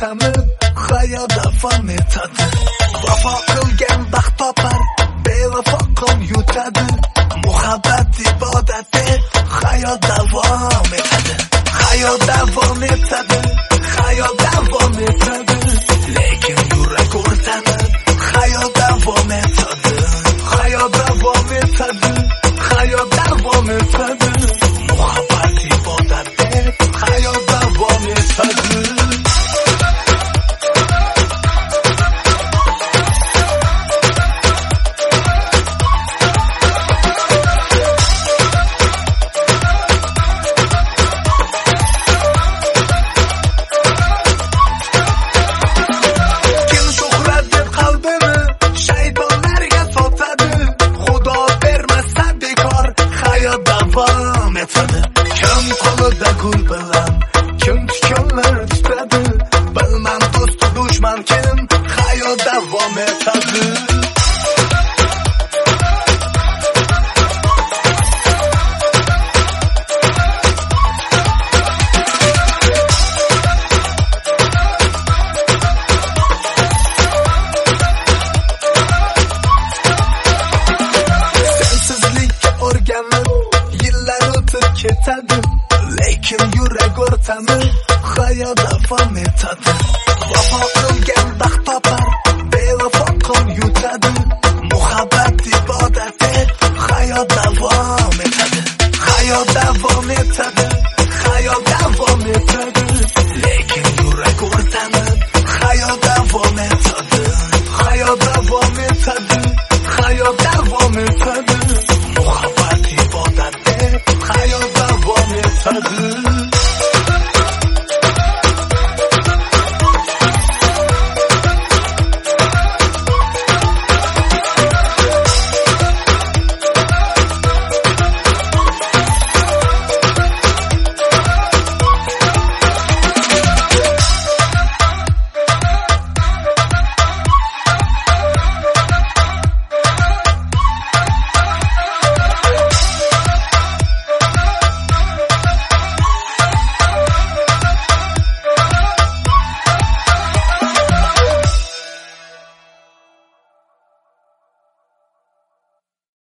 o'rtanib hayot davom etadi. Vafo qilgan baxt topar, bevafo qon yutadi. Muhabbat ibodat deb hayot davom etadi. Hayot davom etadi, hayot davom etadi. Lekin yurak o'rtanib hayot davom etadi. Hayot davom etadi, hayot davom etadi. Muhabbat ibodat deb hayot davom etadi. Kim qo'lida gul bilan, kim tikonlar tutadi. Bilmam do'st dushman kim, hayot davom etadi. Sensizlikka o'rganib yillar o'tib ketadi. Lekin yurak o'rtanib hayot davom etadi. Vafo qilgan baxt topar, bevafo qon yutadi. Muhabbat ibodat deb hayot davom etadi. Hayot davom etadi, hayot davom etadi. Lekin yurak o'rtanib hayot davom etadi.